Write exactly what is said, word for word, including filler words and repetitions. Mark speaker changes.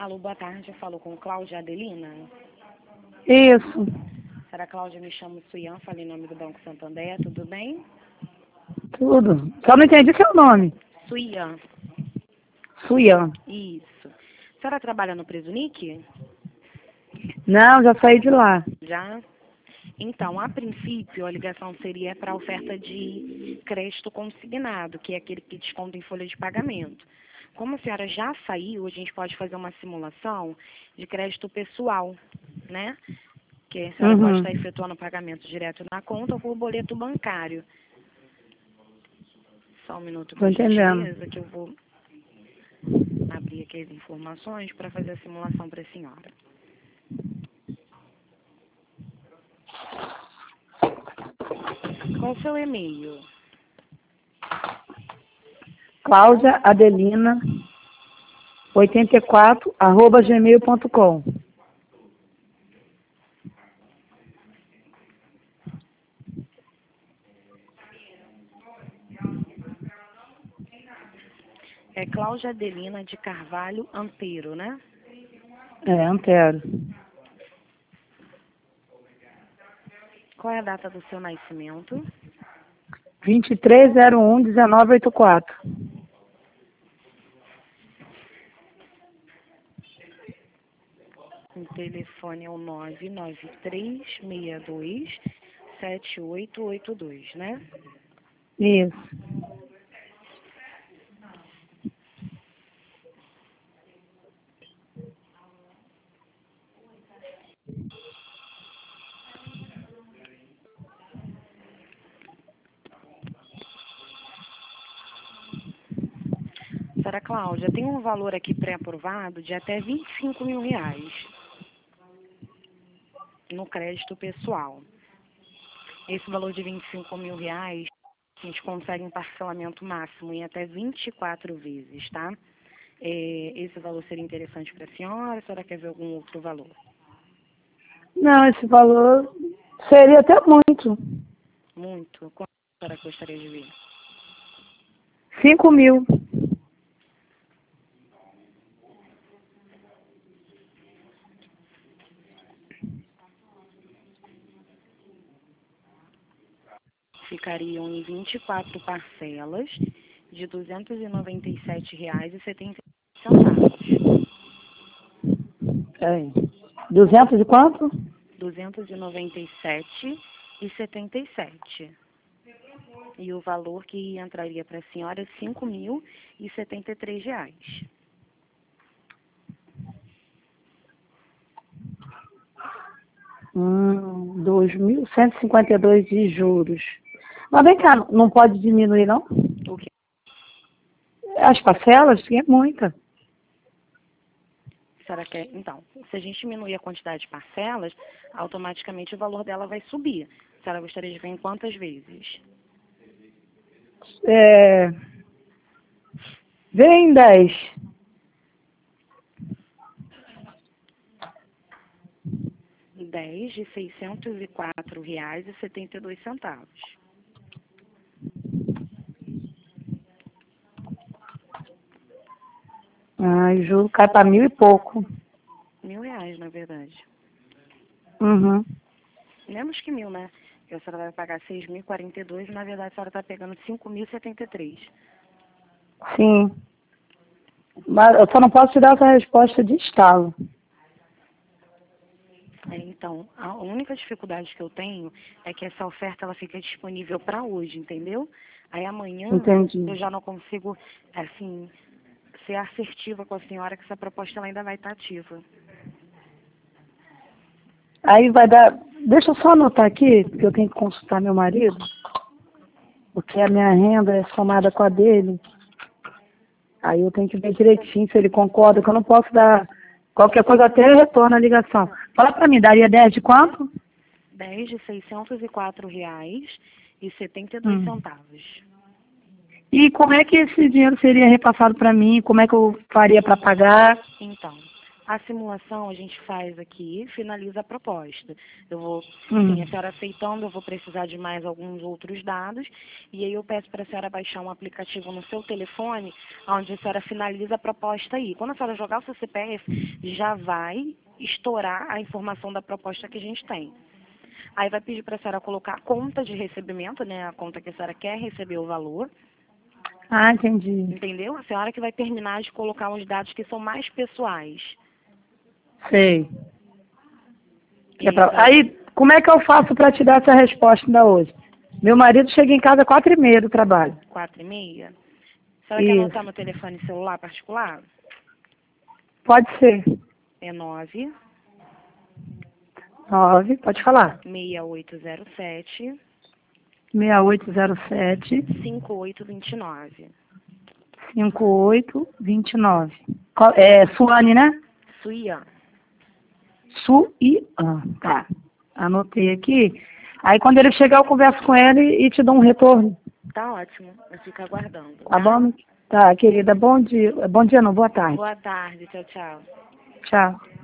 Speaker 1: Alô, boa tarde. Falou com Cláudia Adelina.
Speaker 2: Isso.
Speaker 1: Senhora Cláudia, me chamo Suian, falei em nome do Banco Santander, tudo bem?
Speaker 2: Tudo. Só não entendi seu nome.
Speaker 1: Suian.
Speaker 2: Suian.
Speaker 1: Isso. A senhora trabalha no Presunic?
Speaker 2: Não, já saí de lá.
Speaker 1: Já? Então, a princípio, a ligação seria para a oferta de crédito consignado, que é aquele que desconta em folha de pagamento. Como a senhora já saiu, a gente pode fazer uma simulação de crédito pessoal, né? Que a senhora
Speaker 2: Uhum.
Speaker 1: pode estar efetuando o pagamento direto na conta ou por boleto bancário. Só um minuto,
Speaker 2: Tô
Speaker 1: por
Speaker 2: entendendo.
Speaker 1: gentileza, que eu vou abrir aqui as informações para fazer a simulação para a senhora. Qual o seu e-mail?
Speaker 2: Cláudia Adelina oitenta e quatro arroba gmail ponto com.
Speaker 1: É Cláudia Adelina de Carvalho Antero, né?
Speaker 2: É, Antero.
Speaker 1: Qual é a data do seu nascimento?
Speaker 2: vinte e três zero um dezenove oitenta e quatro.
Speaker 1: O telefone é o nove nove três seis dois sete oito oito dois, né?
Speaker 2: Isso.
Speaker 1: Senhora Cláudia, tem um valor aqui pré-aprovado de até vinte e cinco mil reais no crédito pessoal. Esse valor de vinte e cinco mil reais, a gente consegue um parcelamento máximo em até vinte e quatro vezes, tá? É, esse valor seria interessante para a senhora? A senhora quer ver algum outro valor?
Speaker 2: Não, esse valor seria até muito.
Speaker 1: Muito? Quanto a senhora gostaria de ver?
Speaker 2: Cinco mil.
Speaker 1: Ficariam em vinte e quatro parcelas de duzentos e noventa e sete reais e setenta centavos.
Speaker 2: É. Duzentos e quanto?
Speaker 1: duzentos e noventa e sete e setenta e sete. E o valor que entraria para a senhora é cinco mil e setenta e três reais.
Speaker 2: Hum, dois mil cento e cinquenta e dois de juros. Mas vem cá, não pode diminuir, não?
Speaker 1: O que
Speaker 2: As parcelas? É muita.
Speaker 1: a senhora quer? Então, se a gente diminuir a quantidade de parcelas, automaticamente o valor dela vai subir. A senhora gostaria de ver em quantas vezes?
Speaker 2: É... Vem dez.
Speaker 1: dez de seiscentos e quatro reais e setenta e dois centavos.
Speaker 2: Ai, juro, cai para mil e pouco.
Speaker 1: Mil reais, na verdade.
Speaker 2: Uhum.
Speaker 1: Menos que mil, né? Porque a senhora vai pagar seis mil e quarenta e dois e, na verdade, a senhora está pegando cinco mil e setenta e três.
Speaker 2: Sim. Mas eu só não posso te dar essa resposta de estalo.
Speaker 1: É, então, a única dificuldade que eu tenho é que essa oferta ela fica disponível para hoje, entendeu? Aí amanhã
Speaker 2: Entendi.
Speaker 1: eu já não consigo, assim, ser assertiva com a senhora que essa proposta ela ainda vai estar ativa.
Speaker 2: Aí vai dar... Deixa eu só anotar aqui, porque eu tenho que consultar meu marido. Porque a minha renda é somada com a dele. Aí eu tenho que ver direitinho se ele concorda, que eu não posso dar... Qualquer coisa até retorna a ligação. Fala pra mim, daria dez de quanto?
Speaker 1: dez de seiscentos e quatro reais e setenta e dois
Speaker 2: Hum.
Speaker 1: centavos.
Speaker 2: E como é que esse dinheiro seria repassado para mim? Como é que eu faria para pagar?
Speaker 1: Então, A simulação a gente faz aqui, finaliza a proposta. Eu vou,
Speaker 2: Hum.
Speaker 1: sim, a senhora aceitando, eu vou precisar de mais alguns outros dados, e aí eu peço para a senhora baixar um aplicativo no seu telefone, onde a senhora finaliza a proposta aí. Quando a senhora jogar o seu C P F, já vai estourar a informação da proposta que a gente tem. Aí vai pedir para a senhora colocar a conta de recebimento, né, a conta que a senhora quer receber o valor.
Speaker 2: Ah, entendi.
Speaker 1: Entendeu? A senhora que vai terminar de colocar os dados que são mais pessoais.
Speaker 2: Sei. Que é
Speaker 1: E
Speaker 2: pra...
Speaker 1: vai-
Speaker 2: Aí, como é que eu faço para te dar essa resposta ainda hoje? Meu marido chega em casa às quatro e meia do trabalho.
Speaker 1: Quatro e meia. A senhora quer
Speaker 2: Isso.
Speaker 1: anotar meu telefone celular particular?
Speaker 2: Pode ser.
Speaker 1: É nove
Speaker 2: Nove, pode falar.
Speaker 1: seis oito zero sete
Speaker 2: seis oito zero sete,
Speaker 1: cinco oito dois nove.
Speaker 2: cinco oito dois nove. Qual- É Suane, né?
Speaker 1: Suian.
Speaker 2: Suian, tá. Anotei aqui. Aí quando ele chegar eu converso com ele e te dou um retorno.
Speaker 1: Tá ótimo. Eu fico aguardando.
Speaker 2: Tá bom? Tá, querida. Bom dia. Bom dia não, boa tarde.
Speaker 1: Boa tarde. Tchau, tchau.
Speaker 2: Tchau.